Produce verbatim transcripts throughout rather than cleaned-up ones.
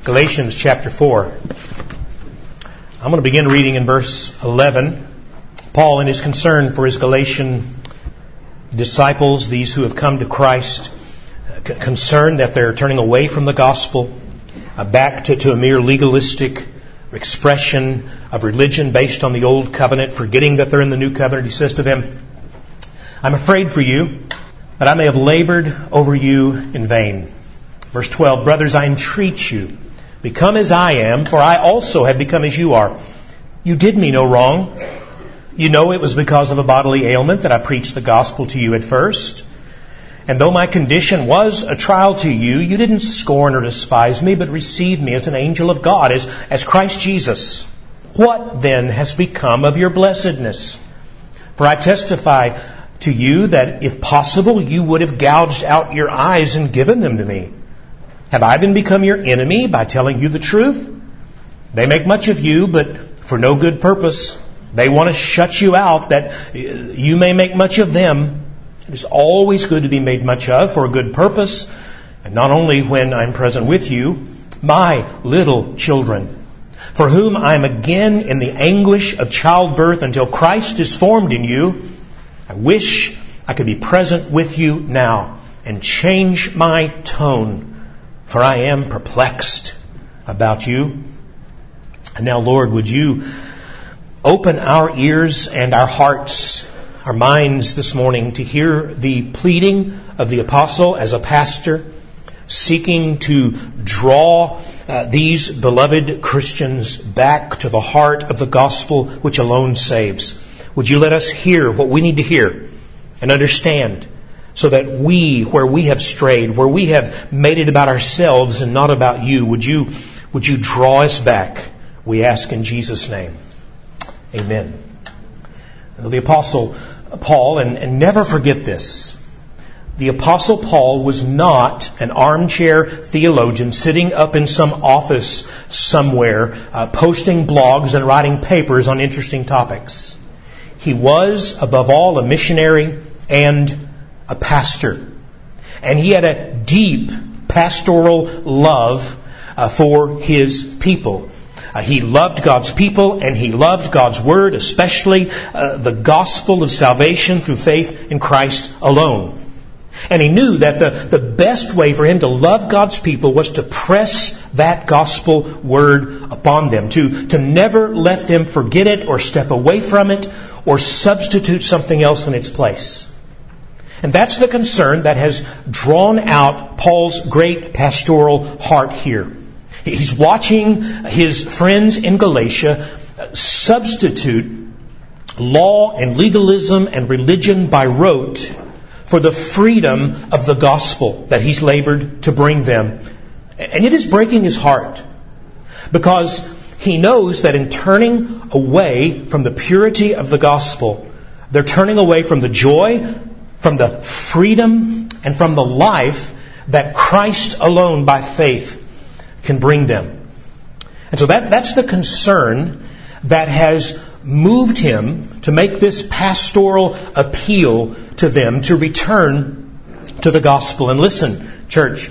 Galatians chapter four. I'm going to begin reading in verse eleven. Paul, in his concern for his Galatian disciples, these who have come to Christ, c- concerned that they're turning away from the gospel, uh, back to, to a mere legalistic expression of religion based on the old covenant, forgetting that they're in the new covenant, he says to them, I'm afraid for you that I may have labored over you in vain. Verse twelve, brothers, I entreat you, become as I am, for I also have become as you are. You did me no wrong. You know it was because of a bodily ailment that I preached the gospel to you at first. And though my condition was a trial to you, you didn't scorn or despise me, but received me as an angel of God, as, as Christ Jesus. What then has become of your blessedness? For I testify to you that if possible, you would have gouged out your eyes and given them to me. Have I then become your enemy by telling you the truth? They make much of you, but for no good purpose. They want to shut you out that you may make much of them. It is always good to be made much of for a good purpose, and not only when I'm present with you, my little children, for whom I am again in the anguish of childbirth until Christ is formed in you. I wish I could be present with you now and change my tone, for I am perplexed about you. And now, Lord, would you open our ears and our hearts, our minds this morning to hear the pleading of the apostle as a pastor, seeking to draw uh, these beloved Christians back to the heart of the gospel which alone saves. Would you let us hear what we need to hear and understand, so that we, where we have strayed, where we have made it about ourselves and not about you, would you, would you draw us back? We ask in Jesus' name. Amen. The Apostle Paul, and, and never forget this, the Apostle Paul was not an armchair theologian sitting up in some office somewhere, uh, posting blogs and writing papers on interesting topics. He was, above all, a missionary and a pastor. And he had a deep pastoral love uh, for his people. Uh, he loved God's people and he loved God's Word, especially uh, the gospel of salvation through faith in Christ alone. And he knew that the, the best way for him to love God's people was to press that gospel word upon them, to, to never let them forget it or step away from it or substitute something else in its place. And that's the concern that has drawn out Paul's great pastoral heart here. He's watching his friends in Galatia substitute law and legalism and religion by rote for the freedom of the gospel that he's labored to bring them. And it is breaking his heart, because he knows that in turning away from the purity of the gospel, they're turning away from the joy, from the freedom, and from the life that Christ alone by faith can bring them. And so that, that's the concern that has moved him to make this pastoral appeal to them to return to the gospel. And listen, church,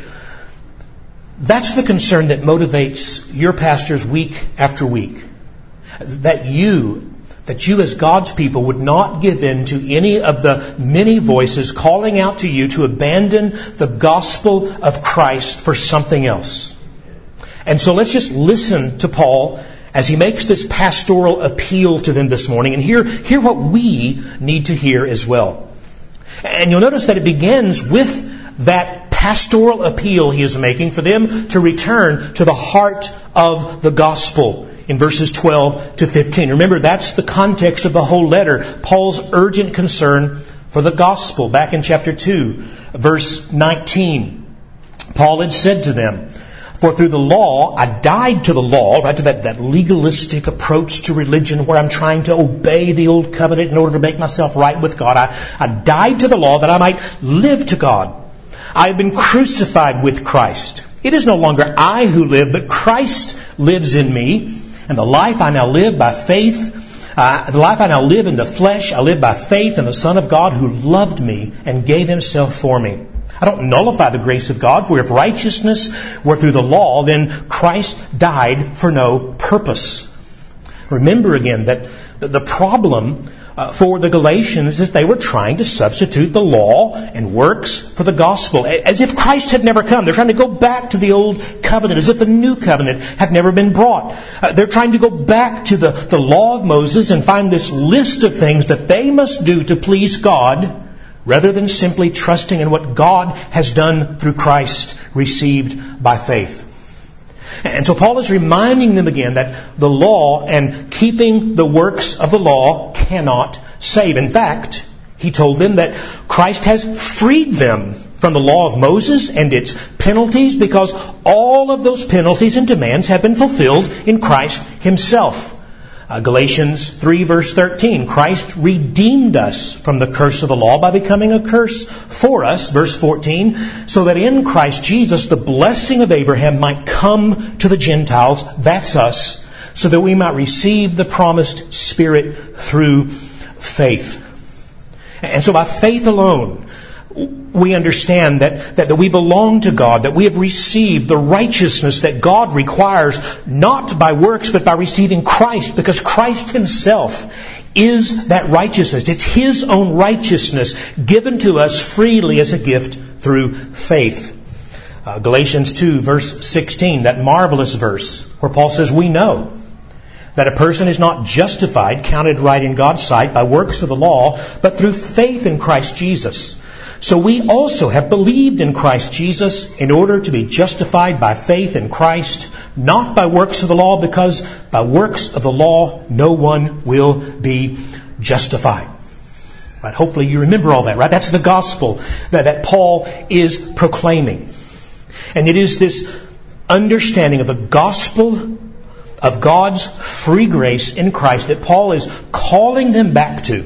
that's the concern that motivates your pastors week after week. That you, that you as God's people would not give in to any of the many voices calling out to you to abandon the gospel of Christ for something else. And so let's just listen to Paul as he makes this pastoral appeal to them this morning, and hear, hear what we need to hear as well. And you'll notice that it begins with that pastoral appeal he is making for them to return to the heart of the gospel in verses twelve to fifteen. Remember, that's the context of the whole letter. Paul's urgent concern for the gospel. Back in chapter two, verse nineteen, Paul had said to them, for through the law, I died to the law, right, to that, that legalistic approach to religion where I'm trying to obey the old covenant in order to make myself right with God. I, I died to the law that I might live to God. I have been crucified with Christ. It is no longer I who live, but Christ lives in me. And the life I now live by faith, uh, the life I now live in the flesh, I live by faith in the Son of God who loved me and gave Himself for me. I don't nullify the grace of God, for if righteousness were through the law, then Christ died for no purpose. Remember again that the problem uh, for the Galatians is that they were trying to substitute the law and works for the gospel, as if Christ had never come. They're trying to go back to the old covenant, as if the new covenant had never been brought. Uh, they're trying to go back to the, the law of Moses and find this list of things that they must do to please God, rather than simply trusting in what God has done through Christ, received by faith. And so Paul is reminding them again that the law and keeping the works of the law cannot save. In fact, he told them that Christ has freed them from the law of Moses and its penalties, because all of those penalties and demands have been fulfilled in Christ himself. Uh, Galatians three verse thirteen, Christ redeemed us from the curse of the law by becoming a curse for us. Verse fourteen, so that in Christ Jesus the blessing of Abraham might come to the Gentiles, that's us, so that we might receive the promised Spirit through faith. And so by faith alone, we understand that, that, that we belong to God, that we have received the righteousness that God requires, not by works, but by receiving Christ, because Christ himself is that righteousness. It's his own righteousness given to us freely as a gift through faith. Uh, Galatians two verse sixteen, that marvelous verse where Paul says, we know that a person is not justified, counted right in God's sight by works of the law, but through faith in Christ Jesus. So we also have believed in Christ Jesus in order to be justified by faith in Christ, not by works of the law, because by works of the law no one will be justified. Right? Hopefully you remember all that, right? That's the gospel that, that Paul is proclaiming. And it is this understanding of the gospel of God's free grace in Christ that Paul is calling them back to.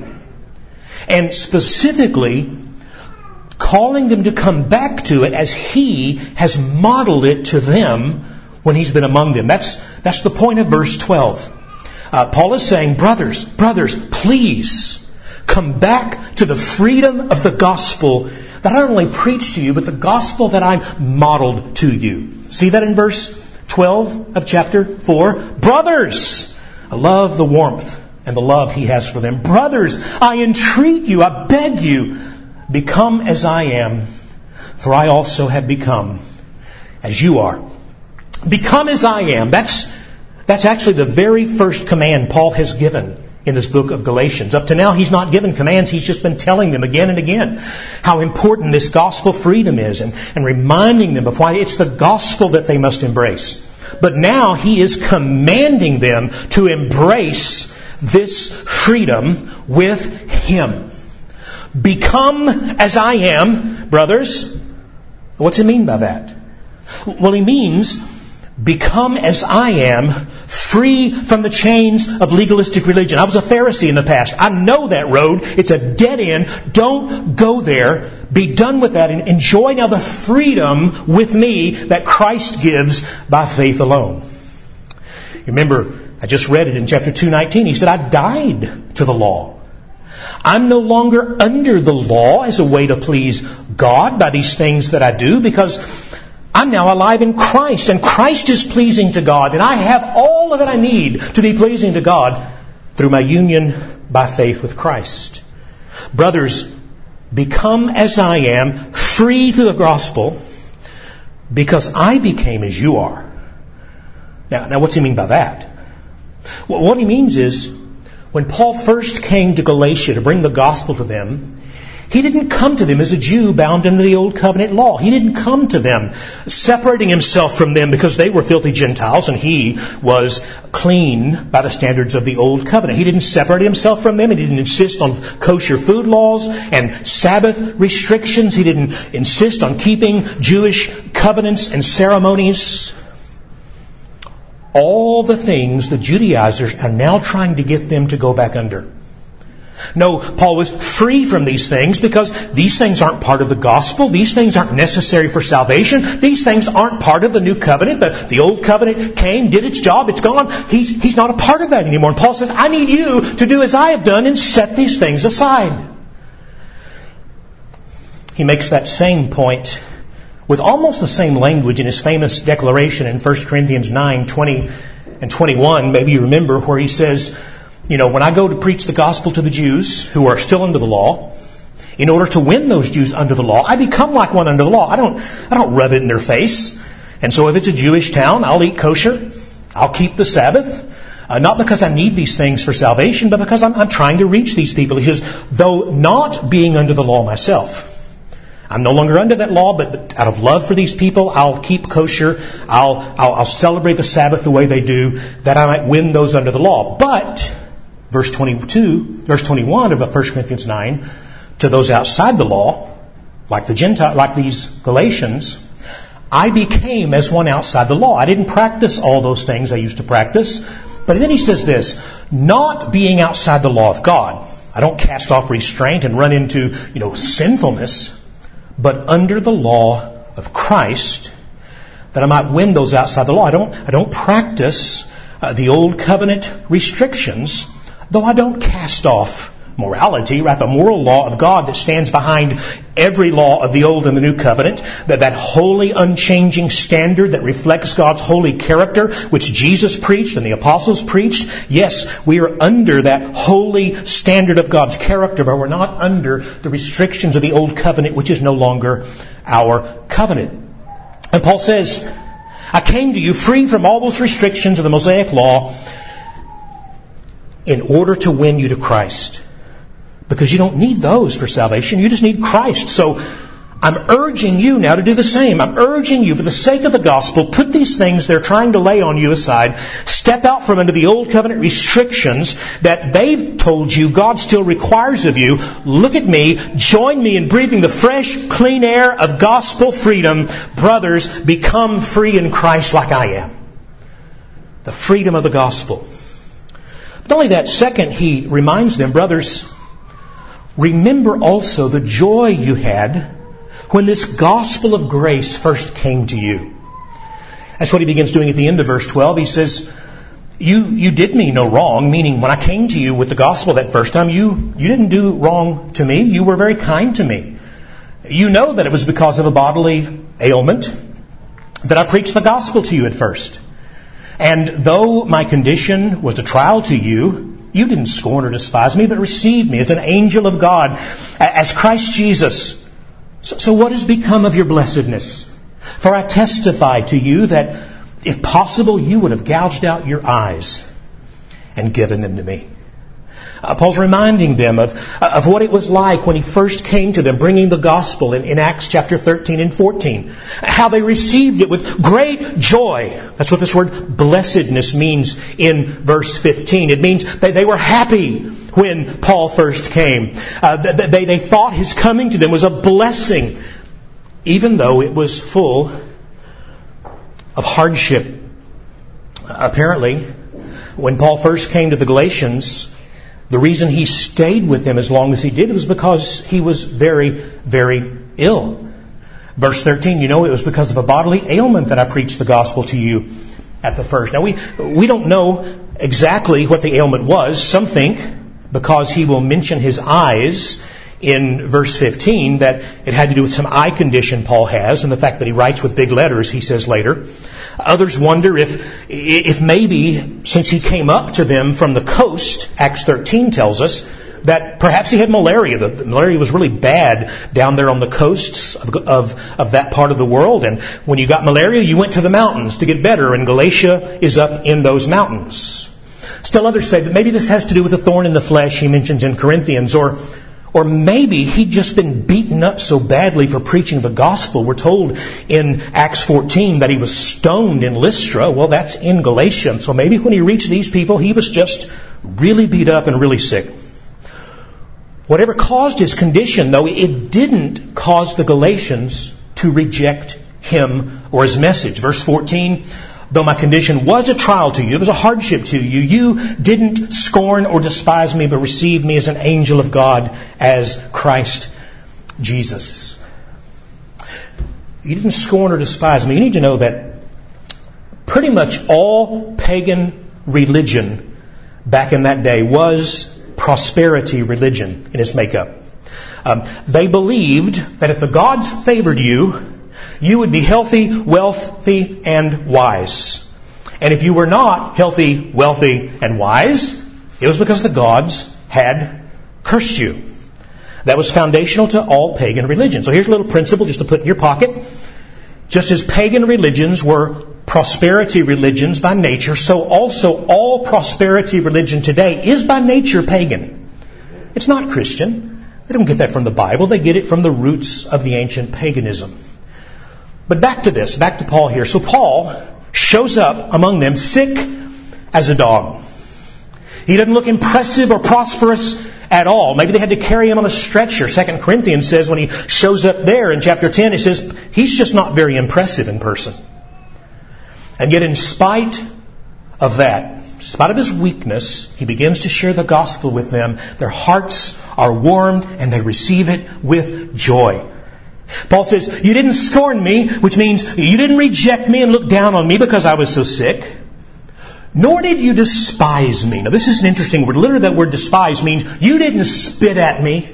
And specifically, calling them to come back to it as he has modeled it to them when he's been among them. That's, that's the point of verse twelve. Uh, Paul is saying, brothers, brothers, please come back to the freedom of the gospel that I not only preached to you, but the gospel that I modeled to you. See that in verse twelve of chapter four? Brothers! I love the warmth and the love he has for them. Brothers, I entreat you, I beg you, become as I am, for I also have become as you are. Become as I am. That's, that's actually the very first command Paul has given in this book of Galatians. Up to now, he's not given commands. He's just been telling them again and again how important this gospel freedom is, and, and reminding them of why it's the gospel that they must embrace. But now he is commanding them to embrace this freedom with him. Become as I am, brothers. What's it mean by that? Well, he means become as I am, free from the chains of legalistic religion. I was a Pharisee in the past. I know that road. It's a dead end. Don't go there. Be done with that and enjoy now the freedom with me that Christ gives by faith alone. You remember, I just read it in chapter two nineteen. He said, I died to the law. I'm no longer under the law as a way to please God by these things that I do, because I'm now alive in Christ, and Christ is pleasing to God, and I have all that I need to be pleasing to God through my union by faith with Christ. Brothers, become as I am, free through the gospel, because I became as you are. Now, now what's he mean by that? Well, what he means is, when Paul first came to Galatia to bring the gospel to them, he didn't come to them as a Jew bound under the old covenant law. He didn't come to them separating himself from them because they were filthy Gentiles and he was clean by the standards of the old covenant. He didn't separate himself from them. He didn't insist on kosher food laws and Sabbath restrictions. He didn't insist on keeping Jewish covenants and ceremonies. All the things the Judaizers are now trying to get them to go back under. No, Paul was free from these things because these things aren't part of the gospel. These things aren't necessary for salvation. These things aren't part of the new covenant. The, the old covenant came, did its job, it's gone. He's, he's not a part of that anymore. And Paul says, I need you to do as I have done and set these things aside. he makes that same point with almost the same language in his famous declaration in First Corinthians nine, twenty and twenty-one. Maybe you remember where he says, you know, when I go to preach the gospel to the Jews who are still under the law, in order to win those Jews under the law, I become like one under the law. I don't, I don't rub it in their face. And so if it's a Jewish town, I'll eat kosher. I'll keep the Sabbath. Uh, not because I need these things for salvation, but because I'm, I'm trying to reach these people. He says, though not being under the law myself, I'm no longer under that law, but out of love for these people, I'll keep kosher. I'll, I'll, I'll celebrate the Sabbath the way they do, that I might win those under the law. But, verse twenty-two, verse twenty-one of First Corinthians nine, to those outside the law, like the Gentile, like these Galatians, I became as one outside the law. I didn't practice all those things I used to practice. But then he says this, not being outside the law of God. I don't cast off restraint and run into, you know, sinfulness, but under the law of Christ, that I might win those outside the law. I don't, I don't practice uh, the old covenant restrictions, though I don't cast off morality, right? The moral law of God that stands behind every law of the Old and the New Covenant, that that holy, unchanging standard that reflects God's holy character, which Jesus preached and the apostles preached. Yes, we are under that holy standard of God's character, but we're not under the restrictions of the Old Covenant, which is no longer our covenant. And Paul says, I came to you free from all those restrictions of the Mosaic law in order to win you to Christ. Because you don't need those for salvation. You just need Christ. So I'm urging you now to do the same. I'm urging you, for the sake of the gospel, put these things they're trying to lay on you aside. Step out from under the old covenant restrictions that they've told you God still requires of you. Look at me. Join me in breathing the fresh, clean air of gospel freedom. Brothers, become free in Christ like I am. The freedom of the gospel. But not only that, second, he reminds them, brothers, remember also the joy you had when this gospel of grace first came to you. That's what he begins doing at the end of verse twelve. He says, you, you did me no wrong, meaning when I came to you with the gospel that first time, you, you didn't do wrong to me. You were very kind to me. You know that it was because of a bodily ailment that I preached the gospel to you at first. And though my condition was a trial to you, you didn't scorn or despise me, but received me as an angel of God, as Christ Jesus. So, so what has become of your blessedness? For I testify to you that, if possible, you would have gouged out your eyes and given them to me. Uh, Paul's reminding them of, uh, of what it was like when he first came to them, bringing the gospel in, in Acts chapter thirteen and fourteen. How they received it with great joy. That's what this word blessedness means in verse fifteen. It means that they were happy when Paul first came. Uh, they, they thought his coming to them was a blessing, even though it was full of hardship. Apparently, when Paul first came to the Galatians, the reason he stayed with them as long as he did was because he was very, very ill. Verse thirteen, you know, it was because of a bodily ailment that I preached the gospel to you at the first. Now, we we don't know exactly what the ailment was. Some think, because he will mention his eyes in verse fifteen, that it had to do with some eye condition Paul has, and the fact that he writes with big letters, he says later. Others wonder if if maybe, since he came up to them from the coast, Acts thirteen tells us, that perhaps he had malaria. The, the malaria was really bad down there on the coasts of, of, of that part of the world. And when you got malaria, you went to the mountains to get better. And Galatia is up in those mountains. Still others say that maybe this has to do with a thorn in the flesh he mentions in Corinthians, or Or maybe he'd just been beaten up so badly for preaching the gospel. We're told in Acts fourteen that he was stoned in Lystra. Well, that's in Galatia. So maybe when he reached these people, he was just really beat up and really sick. Whatever caused his condition, though, it didn't cause the Galatians to reject him or his message. Verse fourteen, though my condition was a trial to you, it was a hardship to you, you didn't scorn or despise me, but received me as an angel of God, as Christ Jesus. You didn't scorn or despise me. You need to know that pretty much all pagan religion back in that day was prosperity religion in its makeup. Um, they believed that if the gods favored you, you would be healthy, wealthy, and wise. And if you were not healthy, wealthy, and wise, it was because the gods had cursed you. That was foundational to all pagan religions. So here's a little principle just to put in your pocket. Just as pagan religions were prosperity religions by nature, so also all prosperity religion today is by nature pagan. It's not Christian. They don't get that from the Bible. They get it from the roots of the ancient paganism. But back to this, back to Paul here. So Paul shows up among them sick as a dog. He doesn't look impressive or prosperous at all. Maybe they had to carry him on a stretcher. Second Corinthians says when he shows up there in chapter ten, it says he's just not very impressive in person. And yet in spite of that, in spite of his weakness, he begins to share the gospel with them. Their hearts are warmed and they receive it with joy. Paul says, you didn't scorn me, which means you didn't reject me and look down on me because I was so sick. Nor did you despise me. Now this is an interesting word. Literally that word despise means you didn't spit at me.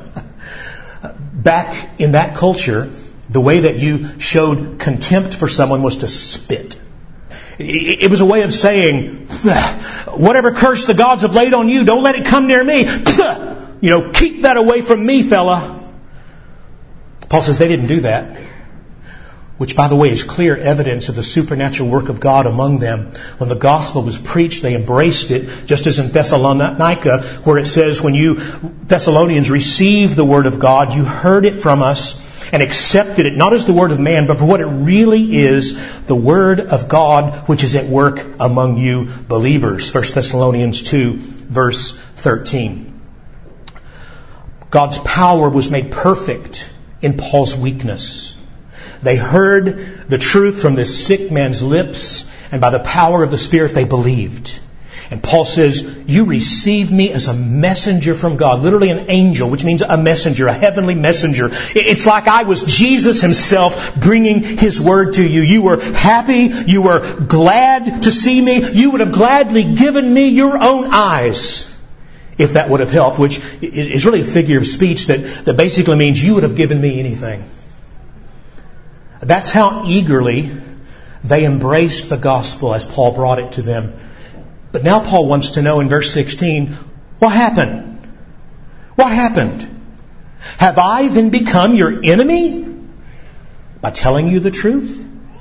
Back in that culture, the way that you showed contempt for someone was to spit. It was a way of saying, whatever curse the gods have laid on you, don't let it come near me. You know, keep that away from me, fella. Paul says they didn't do that. Which, by the way, is clear evidence of the supernatural work of God among them. When the gospel was preached, they embraced it, just as in Thessalonica, where it says, when you Thessalonians received the word of God, you heard it from us and accepted it, not as the word of man, but for what it really is, the word of God, which is at work among you believers. First Thessalonians two, verse thirteen. God's power was made perfect in Paul's weakness. They heard the truth from this sick man's lips, and by the power of the Spirit they believed. And Paul says, you received me as a messenger from God, literally an angel, which means a messenger, a heavenly messenger. It's like I was Jesus himself bringing his word to you. You were happy, you were glad to see me, you would have gladly given me your own eyes, if that would have helped, which is really a figure of speech that, that basically means you would have given me anything. That's how eagerly they embraced the gospel as Paul brought it to them. But now Paul wants to know in verse sixteen, what happened? What happened? Have I then become your enemy by telling you the truth?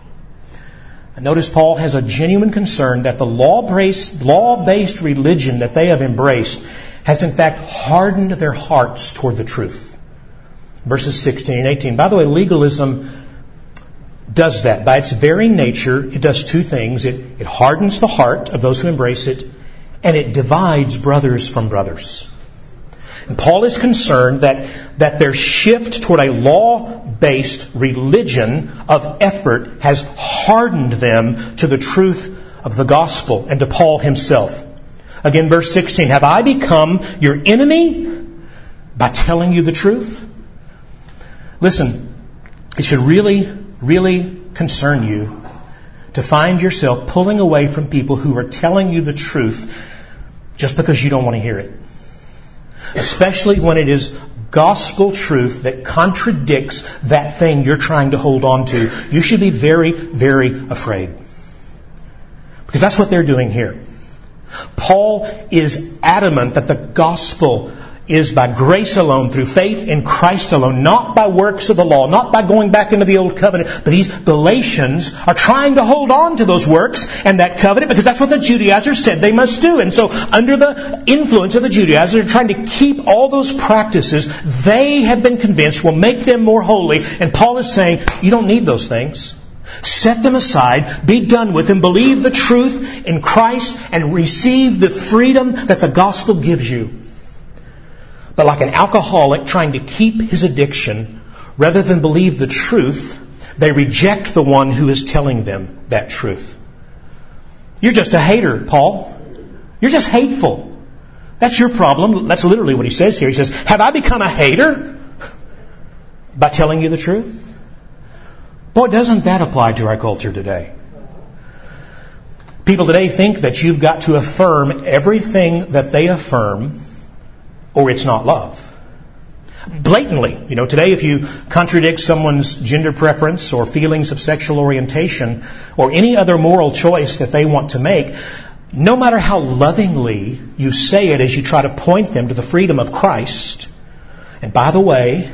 And notice Paul has a genuine concern that the law-based, law-based religion that they have embraced has in fact hardened their hearts toward the truth. Verses sixteen and eighteen. By the way, legalism does that. By its very nature, it does two things. It, it hardens the heart of those who embrace it, and it divides brothers from brothers. And Paul is concerned that, that their shift toward a law-based religion of effort has hardened them to the truth of the gospel and to Paul himself. Again, verse sixteen, have I become your enemy by telling you the truth? Listen, it should really really concern you to find yourself pulling away from people who are telling you the truth just because you don't want to hear it. Especially when it is gospel truth that contradicts that thing you're trying to hold on to. You should be very, very afraid. Because that's what they're doing here. Paul is adamant that the gospel is by grace alone, through faith in Christ alone, not by works of the law, not by going back into the old covenant. But these Galatians are trying to hold on to those works and that covenant because that's what the Judaizers said they must do. And so under the influence of the Judaizers, they're trying to keep all those practices they have been convinced will make them more holy. And Paul is saying, you don't need those things. Set them aside, be done with them, believe the truth in Christ, and receive the freedom that the gospel gives you. But like an alcoholic trying to keep his addiction, rather than believe the truth, they reject the one who is telling them that truth. You're just a hater, Paul. You're just hateful. That's your problem. That's literally what he says here. He says, have I become a hater by telling you the truth? Boy, doesn't that apply to our culture today? People today think that you've got to affirm everything that they affirm, or it's not love. blatantly. You know, today if you contradict someone's gender preference or feelings of sexual orientation or any other moral choice that they want to make, no matter how lovingly you say it as you try to point them to the freedom of Christ, and by the way,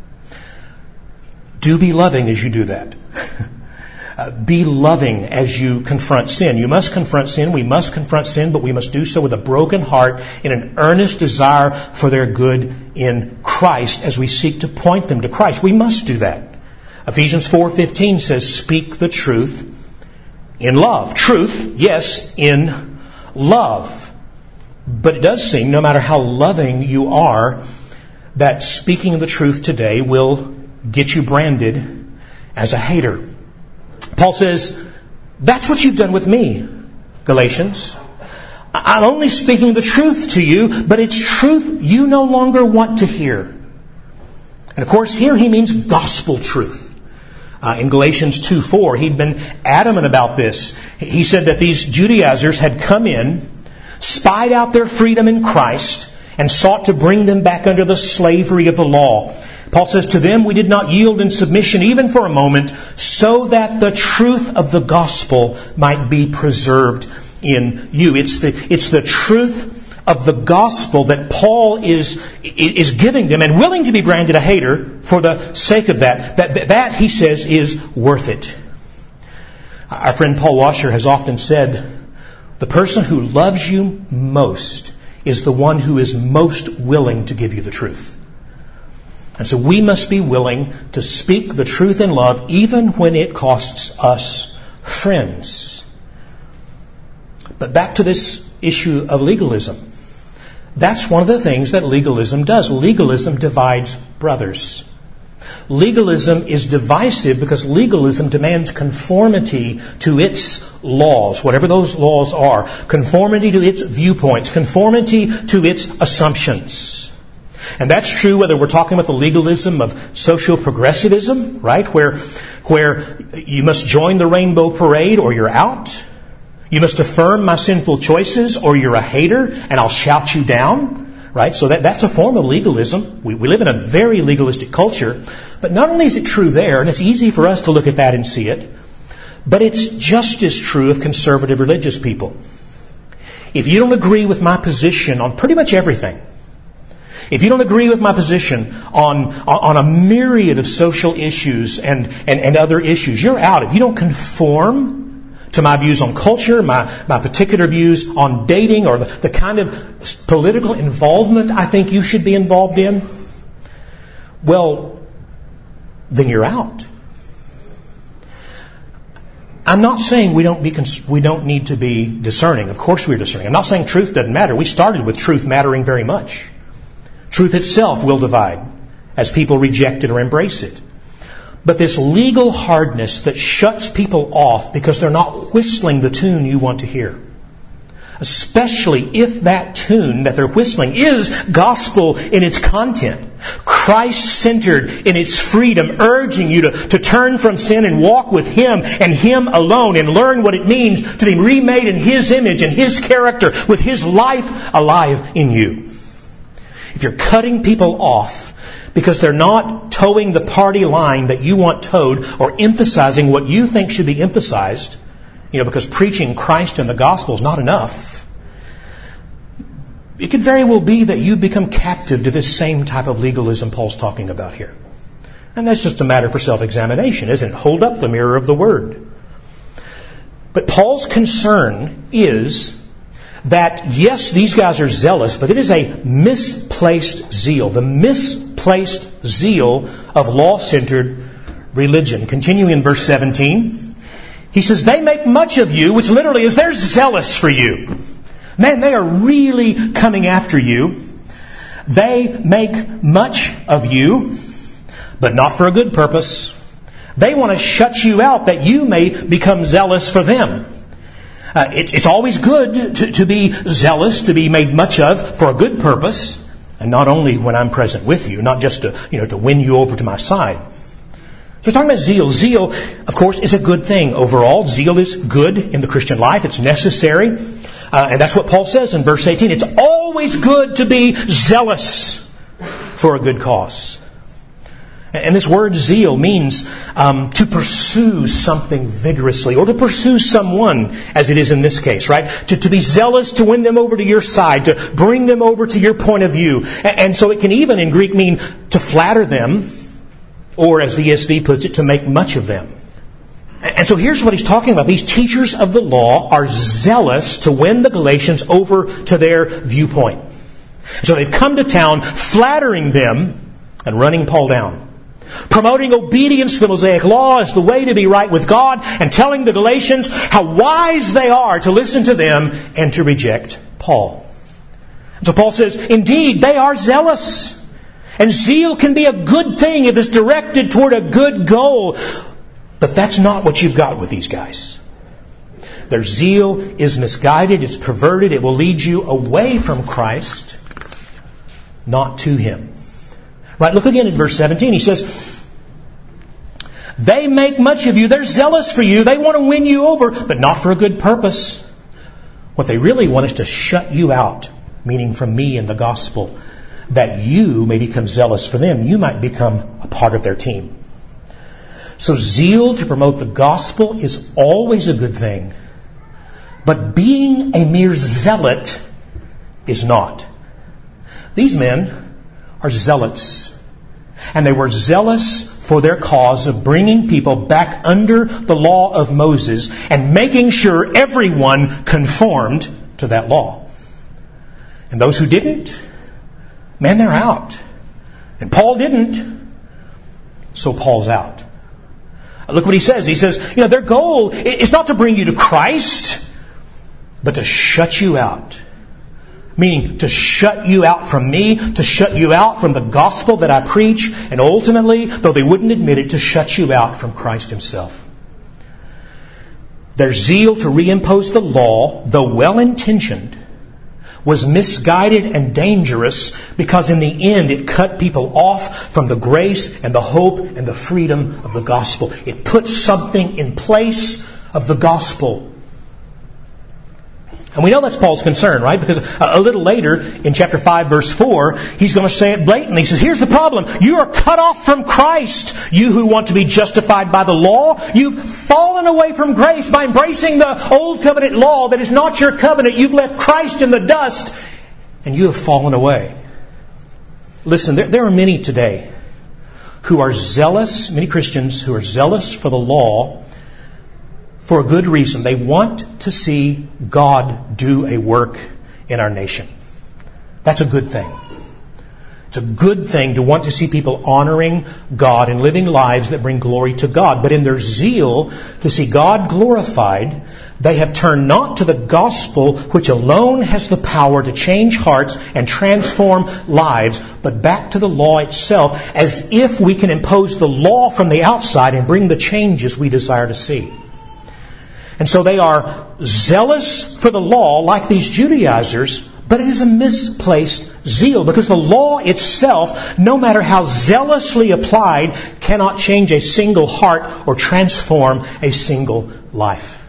do be loving as you do that. Uh, be loving as you confront sin. You must confront sin. We must confront sin, but we must do so with a broken heart in an earnest desire for their good in Christ as we seek to point them to Christ. We must do that. Ephesians four fifteen says, speak the truth in love. Truth, yes, in love. But it does seem, no matter how loving you are, that speaking the truth today will get you branded as a hater. Paul says, that's what you've done with me, Galatians. I'm only speaking the truth to you, but it's truth you no longer want to hear. And of course, here he means gospel truth. Uh, in Galatians two four, he'd been adamant about this. He said that these Judaizers had come in, spied out their freedom in Christ, and sought to bring them back under the slavery of the law. Paul says, to them we did not yield in submission even for a moment, so that the truth of the gospel might be preserved in you. It's the, it's the truth of the gospel that Paul is, is giving them and willing to be branded a hater for the sake of that. That, that, he says, is worth it. Our friend Paul Washer has often said, the person who loves you most is the one who is most willing to give you the truth. And so we must be willing to speak the truth in love even when it costs us friends. But back to this issue of legalism. That's one of the things that legalism does. Legalism divides brothers. Legalism is divisive because legalism demands conformity to its laws, whatever those laws are. Conformity to its viewpoints. Conformity to its assumptions. And that's true whether we're talking about the legalism of social progressivism, right? Where, where you must join the rainbow parade or you're out. You must affirm my sinful choices or you're a hater and I'll shout you down, right? So that, that's a form of legalism. We, we live in a very legalistic culture. But not only is it true there, and it's easy for us to look at that and see it, but it's just as true of conservative religious people. If you don't agree with my position on pretty much everything, if you don't agree with my position on, on a myriad of social issues and, and, and other issues, you're out. If you don't conform to my views on culture, my, my particular views on dating, or the, the kind of political involvement I think you should be involved in, well, then you're out. I'm not saying we don't be we don't need to be discerning. Of course we're discerning. I'm not saying truth doesn't matter. We started with truth mattering very much. Truth itself will divide as people reject it or embrace it. But this legal hardness that shuts people off because they're not whistling the tune you want to hear, especially if that tune that they're whistling is gospel in its content, Christ-centered in its freedom, urging you to, to turn from sin and walk with Him and Him alone and learn what it means to be remade in His image and His character with His life alive in you. If you're cutting people off because they're not towing the party line that you want towed or emphasizing what you think should be emphasized, you know, because preaching Christ and the gospel is not enough, it could very well be that you become captive to this same type of legalism Paul's talking about here. And that's just a matter for self-examination, isn't it? Hold up the mirror of the Word. But Paul's concern is that, yes, these guys are zealous, but it is a misplaced zeal. The misplaced zeal of law-centered religion. Continuing in verse seventeen, he says, they make much of you, which literally is they're zealous for you. Man, they are really coming after you. They make much of you, but not for a good purpose. They want to shut you out that you may become zealous for them. Uh, it, it's always good to, to be zealous, to be made much of for a good purpose, and not only when I'm present with you, not just to, you know, to win you over to my side. So we're talking about zeal. Zeal, of course, is a good thing overall. Zeal is good in the Christian life. It's necessary. Uh, and that's what Paul says in verse eighteen. It's always good to be zealous. for a good cause. And this word zeal means um, to pursue something vigorously, or to pursue someone, as it is in this case, right? To, to be zealous to win them over to your side, to bring them over to your point of view. And, and so it can even in Greek mean to flatter them, or as the E S V puts it, to make much of them. And so here's what he's talking about. These teachers of the law are zealous to win the Galatians over to their viewpoint. So they've come to town flattering them and running Paul down. Promoting obedience to the Mosaic Law as the way to be right with God, and telling the Galatians how wise they are to listen to them and to reject Paul. So Paul says, indeed, they are zealous. And zeal can be a good thing if it's directed toward a good goal. But that's not what you've got with these guys. Their zeal is misguided, it's perverted, it will lead you away from Christ, not to Him. Right, look again at verse seventeen. He says, they make much of you. They're zealous for you. They want to win you over, but not for a good purpose. What they really want is to shut you out, meaning from me and the gospel, that you may become zealous for them. You might become a part of their team. So zeal to promote the gospel is always a good thing. But being a mere zealot is not. These men are zealots. And they were zealous for their cause of bringing people back under the law of Moses and making sure everyone conformed to that law. And those who didn't, man, they're out. And Paul didn't, so Paul's out. Look what he says. He says, you know, their goal is not to bring you to Christ, but to shut you out. Meaning to shut you out from me, to shut you out from the gospel that I preach, and ultimately, though they wouldn't admit it, to shut you out from Christ Himself. Their zeal to reimpose the law, though well-intentioned, was misguided and dangerous because in the end it cut people off from the grace and the hope and the freedom of the gospel. It put something in place of the gospel. And we know that's Paul's concern, right? Because a little later, in chapter five, verse four, he's going to say it blatantly. He says, here's the problem. You are cut off from Christ. You who want to be justified by the law, you've fallen away from grace by embracing the old covenant law that is not your covenant. You've left Christ in the dust, and you have fallen away. Listen, there, there are many today who are zealous, many Christians who are zealous for the law, for a good reason. They want to see God do a work in our nation. That's a good thing. It's a good thing to want to see people honoring God and living lives that bring glory to God. But in their zeal to see God glorified, they have turned not to the gospel, which alone has the power to change hearts and transform lives, but back to the law itself, as if we can impose the law from the outside and bring the changes we desire to see. And so they are zealous for the law like these Judaizers, but it is a misplaced zeal because the law itself, no matter how zealously applied, cannot change a single heart or transform a single life.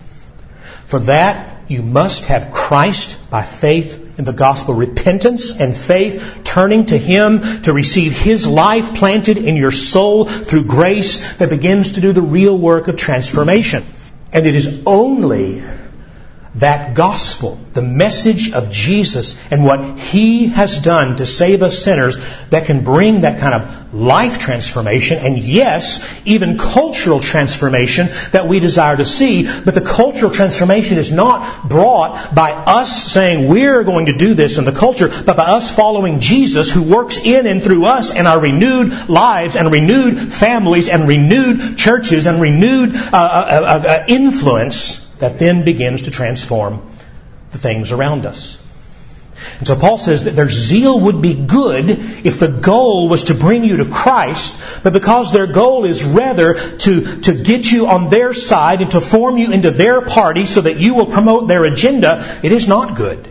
For that, you must have Christ by faith in the gospel, repentance and faith, turning to Him to receive His life planted in your soul through grace that begins to do the real work of transformation. And it is only that gospel, the message of Jesus and what He has done to save us sinners, that can bring that kind of life transformation and, yes, even cultural transformation that we desire to see. But the cultural transformation is not brought by us saying we're going to do this in the culture, but by us following Jesus, who works in and through us and our renewed lives and renewed families and renewed churches and renewed uh, uh, uh, influence that then begins to transform the things around us. And so Paul says that their zeal would be good if the goal was to bring you to Christ, but because their goal is rather to, to get you on their side and to form you into their party so that you will promote their agenda, it is not good.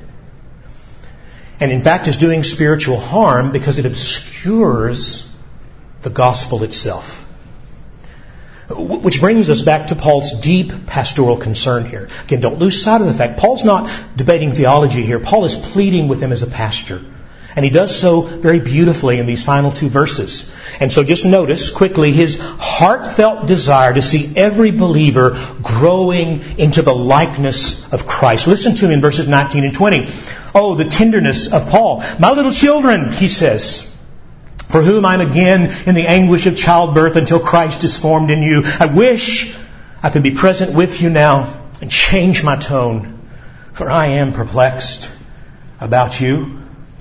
And in fact is doing spiritual harm because it obscures the gospel itself. Which brings us back to Paul's deep pastoral concern here. Again, don't lose sight of the fact Paul's not debating theology here. Paul is pleading with them as a pastor. And he does so very beautifully in these final two verses. And so just notice quickly his heartfelt desire to see every believer growing into the likeness of Christ. Listen to him in verses nineteen and twenty. Oh, the tenderness of Paul. My little children, he says, for whom I'm again in the anguish of childbirth until Christ is formed in you. I wish I could be present with you now and change my tone, for I am perplexed about you.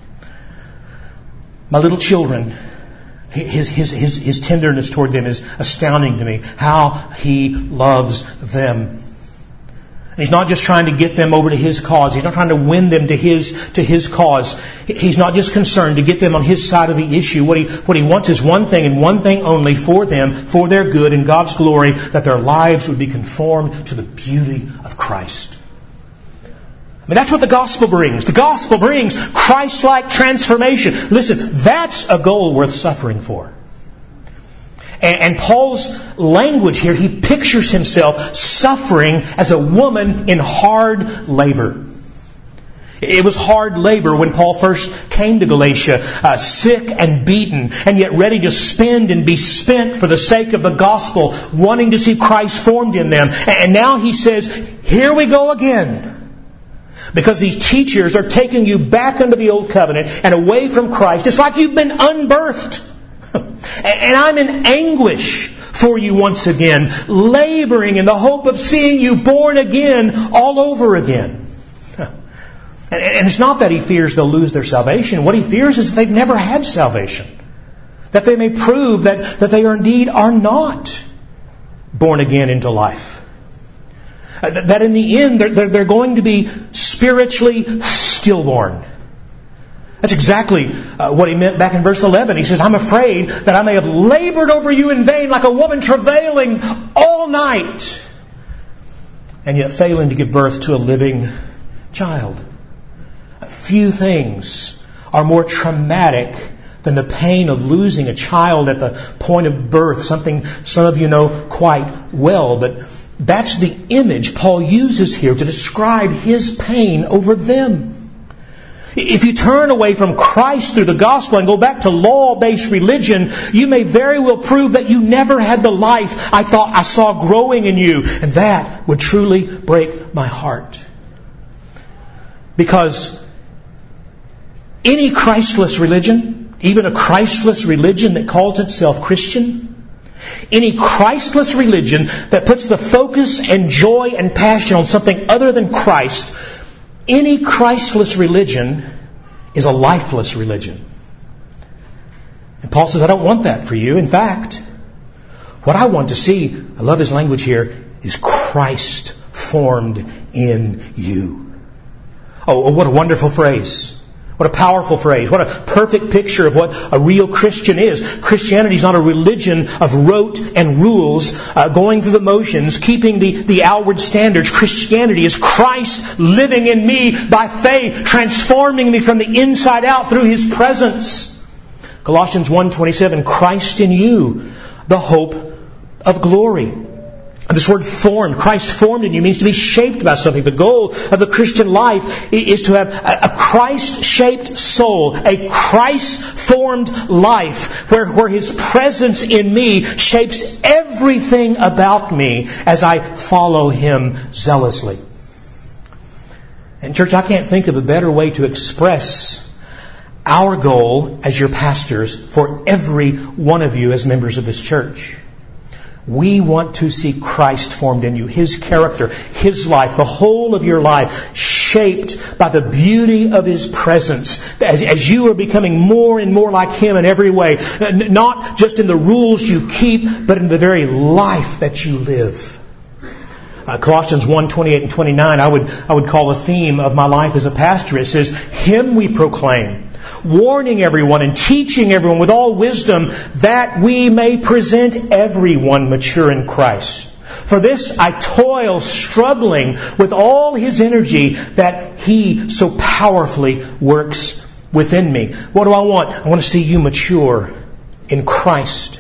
My little children, his, his, his, his tenderness toward them is astounding to me. How he loves them. And he's not just trying to get them over to his cause. He's not trying to win them to his, to his cause. He's not just concerned to get them on his side of the issue. What he, what he wants is one thing and one thing only for them, for their good and God's glory, that their lives would be conformed to the beauty of Christ. I mean, that's what the gospel brings. The gospel brings Christ-like transformation. Listen, that's a goal worth suffering for. And, and Paul's language here, he pictures himself suffering as a woman in hard labor. It was hard labor when Paul first came to Galatia, uh, sick and beaten, and yet ready to spend and be spent for the sake of the gospel, wanting to see Christ formed in them. And now he says, here we go again. Because these teachers are taking you back into the old covenant and away from Christ. It's like you've been unbirthed. And I'm in anguish for you once again, laboring in the hope of seeing you born again all over again. And it's not that he fears they'll lose their salvation. What he fears is that they've never had salvation. That they may prove that, that they are indeed are not born again into life. That in the end, they're, they're going to be spiritually stillborn. That's exactly uh, what he meant back in verse eleven. He says, I'm afraid that I may have labored over you in vain like a woman travailing all night, and yet failing to give birth to a living child. Few things are more traumatic than the pain of losing a child at the point of birth, something some of you know quite well, but that's the image Paul uses here to describe his pain over them. If you turn away from Christ through the gospel and go back to law-based religion, you may very well prove that you never had the life I thought I saw growing in you. And that would truly break my heart. Because any Christless religion, even a Christless religion that calls itself Christian, any Christless religion that puts the focus and joy and passion on something other than Christ, any Christless religion is a lifeless religion. And Paul says, I don't want that for you. In fact, what I want to see, I love his language here, is Christ formed in you. Oh, what a wonderful phrase. What a powerful phrase. What a perfect picture of what a real Christian is. Christianity is not a religion of rote and rules, uh, going through the motions, keeping the, the outward standards. Christianity is Christ living in me by faith, transforming me from the inside out through His presence. Colossians one twenty-seven, Christ in you, the hope of glory. This word formed, Christ formed in you, means to be shaped by something. The goal of the Christian life is to have a Christ-shaped soul, a Christ-formed life, where, where His presence in me shapes everything about me as I follow Him zealously. And church, I can't think of a better way to express our goal as your pastors for every one of you as members of this church. We want to see Christ formed in you, His character, His life, the whole of your life shaped by the beauty of His presence. As, as you are becoming more and more like Him in every way, not just in the rules you keep, but in the very life that you live. Uh, Colossians one twenty-eight and twenty-nine, I would I would call the theme of my life as a pastor. It says, Him we proclaim, warning everyone and teaching everyone with all wisdom, that we may present everyone mature in Christ. For this I toil, struggling with all His energy that He so powerfully works within me. What do I want? I want to see you mature in Christ.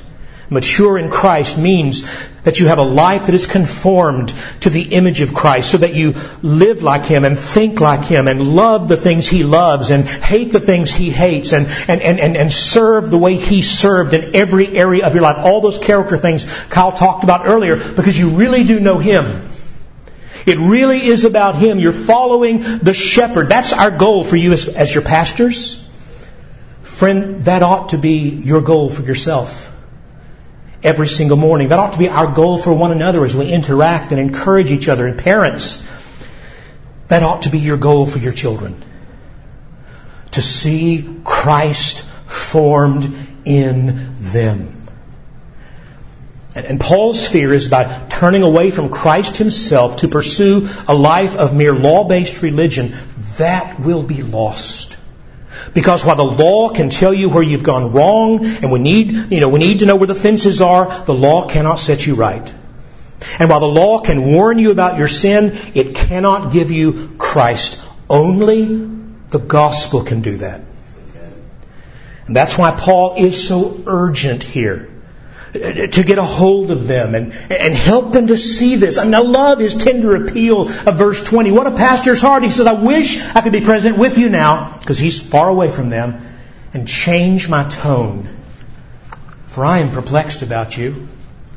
Mature in Christ means that you have a life that is conformed to the image of Christ, so that you live like Him and think like Him and love the things He loves and hate the things He hates and, and, and, and, and serve the way He served in every area of your life. All those character things Kyle talked about earlier, because you really do know Him. It really is about Him. You're following the shepherd. That's our goal for you as, as your pastors. Friend, that ought to be your goal for yourself. Every single morning. That ought to be our goal for one another as we interact and encourage each other. And parents, that ought to be your goal for your children. To see Christ formed in them. And, and Paul's fear is by turning away from Christ Himself to pursue a life of mere law-based religion, that will be lost. Because while the law can tell you where you've gone wrong, and we need, you know, we need to know where the fences are, the law cannot set you right. And while the law can warn you about your sin, it cannot give you Christ. Only the gospel can do that. And that's why Paul is so urgent here. To get a hold of them and, and help them to see this. I mean, I love his tender appeal of verse twenty. What a pastor's heart. He says, I wish I could be present with you now, because he's far away from them, and change my tone. For I am perplexed about you.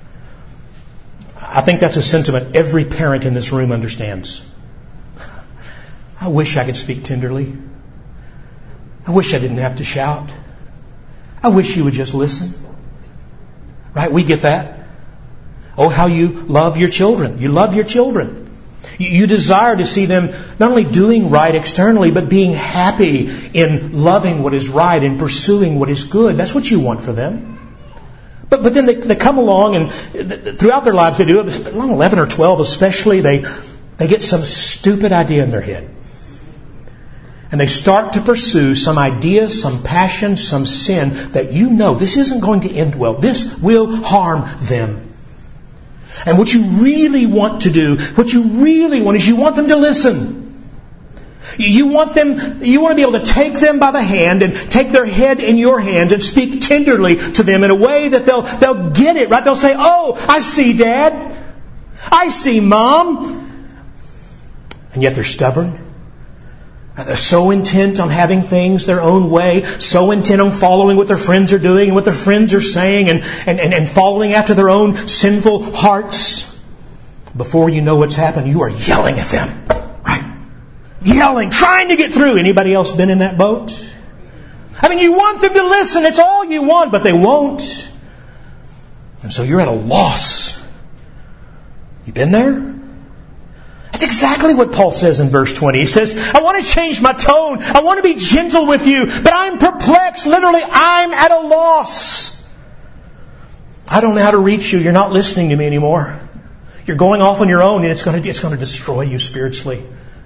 I think that's a sentiment every parent in this room understands. I wish I could speak tenderly. I wish I didn't have to shout. I wish you would just listen. Right? We get that. Oh, how you love your children. You love your children. You, you desire to see them not only doing right externally, but being happy in loving what is right and pursuing what is good. That's what you want for them. But but then they, they come along, and throughout their lives they do it. Along eleven or twelve especially, they they get some stupid idea in their head. And they start to pursue some idea, some passion, some sin that you know this isn't going to end well. This will harm them. And what you really want to do, what you really want is you want them to listen. You want them, you want to be able to take them by the hand and take their head in your hands and speak tenderly to them in a way that they'll, they'll get it, right? They'll say, oh, I see, Dad. I see, Mom. And yet they're stubborn. They're so intent on having things their own way, so intent on following what their friends are doing and what their friends are saying, and, and, and, and following after their own sinful hearts. Before you know what's happened, you are yelling at them. Right? Yelling, trying to get through. Anybody else been in that boat? I mean, you want them to listen. It's all you want, but they won't. And so you're at a loss. You been there? That's exactly what Paul says in verse twenty. He says, I want to change my tone. I want to be gentle with you, but I'm perplexed. Literally, I'm at a loss. I don't know how to reach you. You're not listening to me anymore. You're going off on your own, and it's going to, it's going to destroy you spiritually.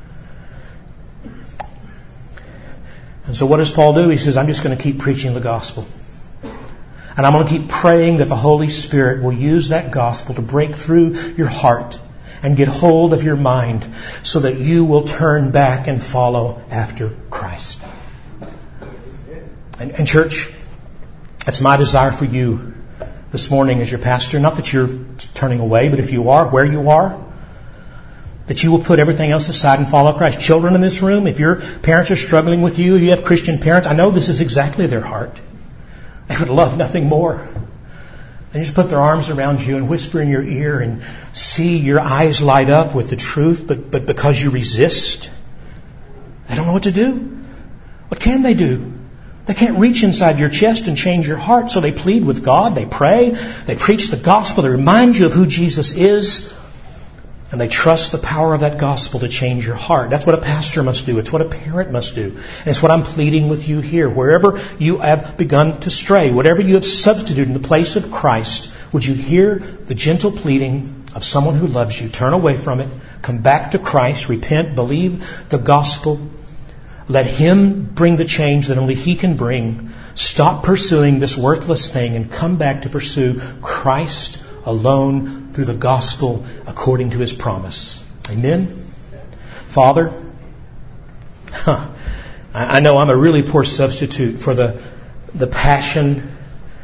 And so what does Paul do? He says, I'm just going to keep preaching the gospel. And I'm going to keep praying that the Holy Spirit will use that gospel to break through your heart and get hold of your mind so that you will turn back and follow after Christ. And, and church, that's my desire for you this morning as your pastor. Not that you're turning away, but if you are, where you are, that you will put everything else aside and follow Christ. Children in this room, if your parents are struggling with you, you have Christian parents, I know this is exactly their heart. They would love nothing more. They just put their arms around you and whisper in your ear and see your eyes light up with the truth, but, but because you resist, they don't know what to do. What can they do? They can't reach inside your chest and change your heart, so they plead with God, they pray, they preach the gospel, they remind you of who Jesus is, and they trust the power of that gospel to change your heart. That's what a pastor must do. It's what a parent must do. And it's what I'm pleading with you here. Wherever you have begun to stray, whatever you have substituted in the place of Christ, would you hear the gentle pleading of someone who loves you? Turn away from it. Come back to Christ. Repent. Believe the gospel. Let Him bring the change that only He can bring. Stop pursuing this worthless thing and come back to pursue Christ alone through the gospel according to His promise. Amen? Father, huh, I know I'm a really poor substitute for the, the passion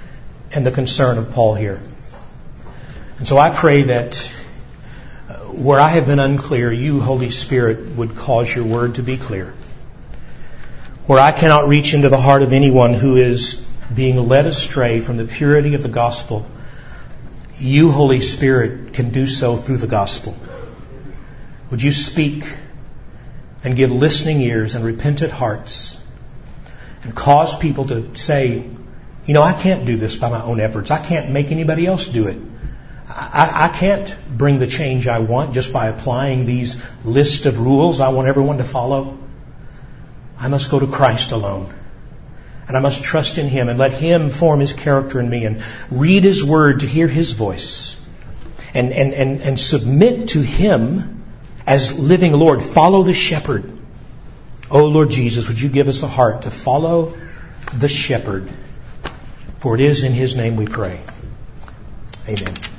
and the concern of Paul here. And so I pray that where I have been unclear, you, Holy Spirit, would cause your word to be clear. Where I cannot reach into the heart of anyone who is being led astray from the purity of the gospel, you, Holy Spirit, can do so through the gospel. Would you speak and give listening ears and repentant hearts and cause people to say, you know, I can't do this by my own efforts. I can't make anybody else do it. I, I can't bring the change I want just by applying these list of rules I want everyone to follow. I must go to Christ alone. And I must trust in Him and let Him form His character in me and read His Word to hear His voice. And, and, and, and submit to Him as living Lord. Follow the shepherd. Oh Lord Jesus, would you give us a heart to follow the shepherd? For it is in His name we pray. Amen.